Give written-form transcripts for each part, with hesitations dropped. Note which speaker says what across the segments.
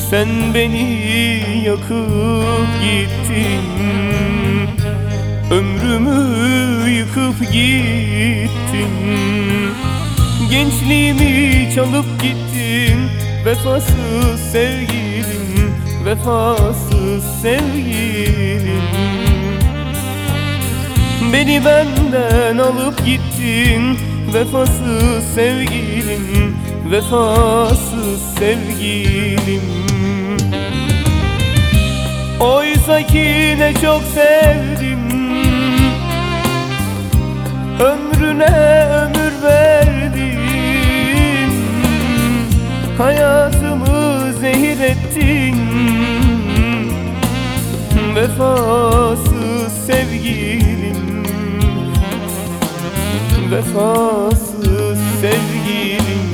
Speaker 1: Sen beni yakıp gittin, ömrümü yıkıp gittin. Gençliğimi çalıp gittin, vefasız sevgilim, vefasız sevgilim. Beni benden alıp gittin, vefasız sevgilim, vefasız sevgilim. Oysa ki ne çok sevdim, ömrüne ömür verdim. Hayatımı zehir ettin, vefasız sevgilim, vefasız sevgilim.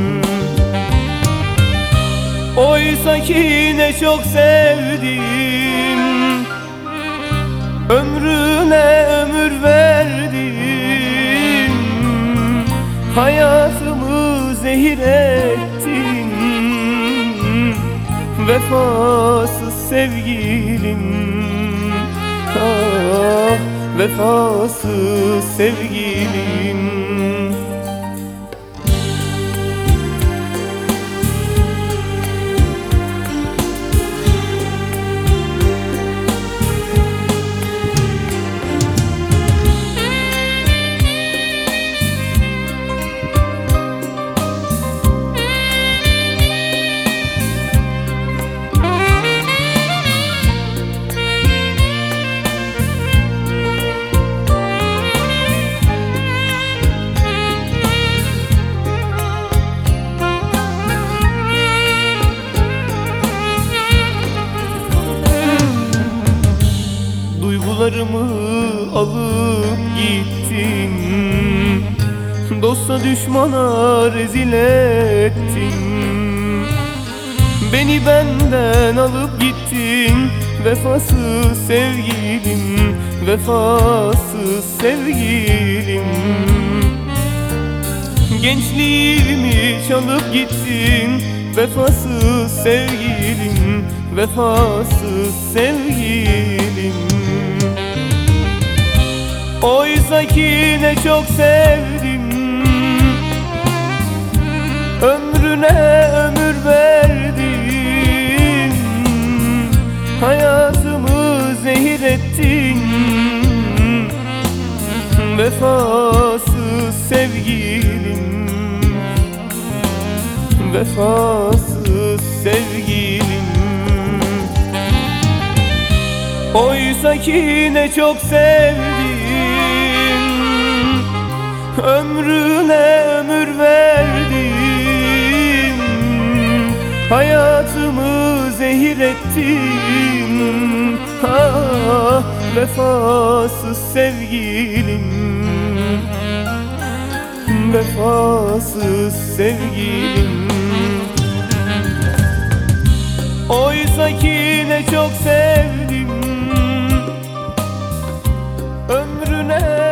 Speaker 1: Oysa ki ne çok sevdim, ömrüne ömür verdim. Hayatımı zehir ettin, vefasız sevgilim. Ah, vefasız sevgilim. Duygularımı alıp gittin, dosta düşmana rezil ettin. Beni benden alıp gittin, vefasız sevgilim, vefasız sevgilim. Gençliğimi çalıp gittin, vefasız sevgilim, vefasız sevgilim. Oysa ki ne çok sevdim, ömrüne ömür verdim. Hayatımı zehir ettin, vefasız sevgilim, vefasız sevgilim. Oysa ki ne çok sevdim, ömrüne ömür verdim. Hayatımı zehir ettin, ah, vefasız sevgilim, vefasız sevgilim. Oysa ki ne çok sevdim, ömrüne